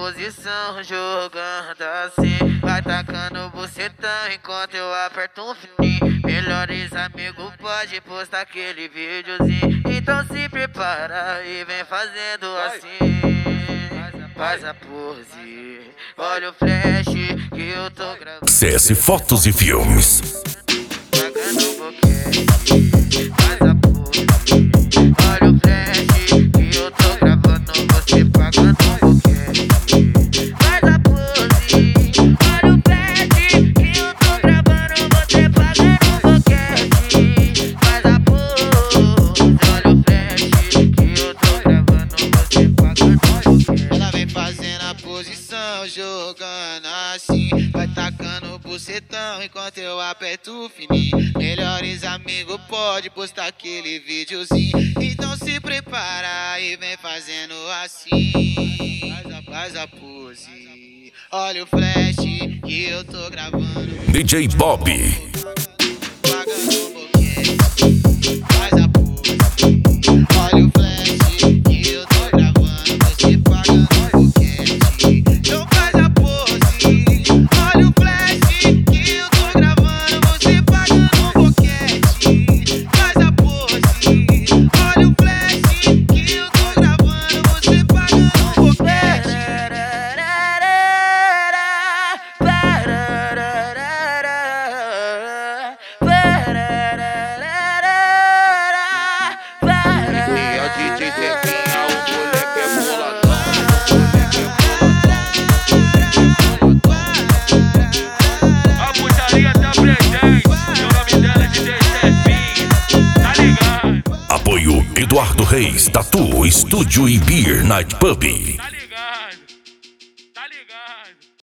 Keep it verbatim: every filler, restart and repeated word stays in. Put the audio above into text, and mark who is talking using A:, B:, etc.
A: posição, jogando assim. Vai tacando bucetão enquanto eu aperto um fininho. Melhores amigos pode postar aquele videozinho. Então se prepara e vem fazendo assim. Faz a pose, olha o flash que eu tô gravando.
B: C S Fotos e Filmes.
A: Pagando boquete, faz a pose, olha o flash que eu tô gravando. Você pagando boquete, faz a pose, olha o flash que eu tô gravando. Você pagando boquete, faz a pose, olha o flash que eu tô gravando. Você pagando boquete. Ela vem fazendo a posição, jogando assim. Vai tacando o bucetão enquanto eu aperto o fininho. Melhores amigos pode postar aquele videozinho. Então se prepara e vem fazendo assim. Faz a, faz a pose, olha o flash que eu tô gravando.
B: D J Bob.
A: Pagando um boquete, faz a pose, olha o flash que eu tô gravando. Você pagando um boquete, então faz a pose, olha o flash que eu tô gravando. Você pagando um boquete, faz a pose, olha o flash que eu tô gravando. Você pagando um boquete. E a D J Zequinha, o moleque é boladão.
C: A putaria tá presente, o nome dela é D J Zequinha, tá ligado?
B: Apoio Eduardo Reis, Tatu, Estúdio e Beer Night Pub.
C: Tá ligado?